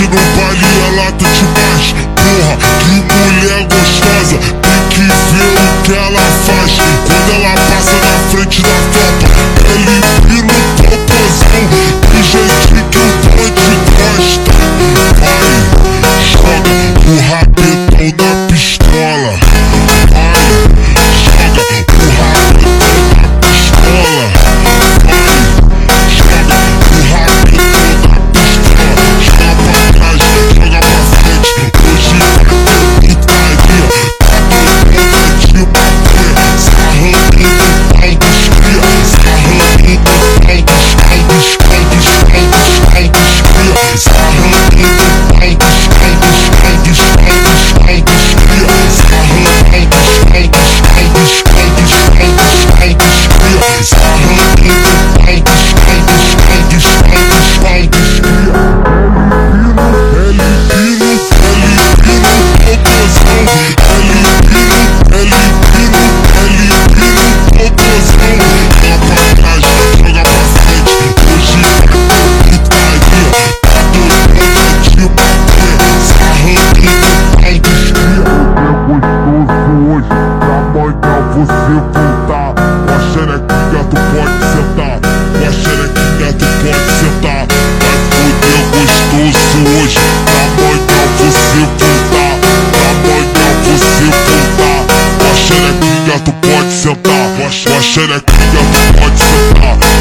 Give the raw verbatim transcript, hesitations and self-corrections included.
Hoje no baile ela tá demais. Porra, que mulher gostosa. Tem que ver o que ela faz quando ela passa na frente da tropa. Ela empina o popozão do jeitinho que o bonde gosta. Vai, joga o rabetão na pistola. Vai, joga o rabetão na pistola. Vai, joga o rabetão na pistola. Joga pra trás, joga pra frente. Hoje vai ter putaria. Tá todo mundo de maconha, sarrando no pau dos cria, sarrando no pau dos pau dos pau dos pau dos pau dos cria, sarrando no pau dos pau dos pau dos pau dos pau dos cria, sarrando no pau dos pau dos pau dos pau dos pau dos cria, sarrando no pau dos pau dos pau dos pau dos pau dos cria. Ele empina, ele empina, ele empina o popozão. Ele empina, ele empina, ele empina o popozão. Joga pra trás, joga pra frente. Hoje vai ter putaria. Tá todo mundo de maconha, sarrando no pau dos cria. É gostoso hoje, da manhã você voltar. Com a xerequinha tu pode sentar, com a xerequinha tu pode sentar. Vai foder gostoso hoje, da manhã você voltar. Da manhã você voltar. Com a xerequinha tu pode sentar, com a xerequinha tu pode sentar.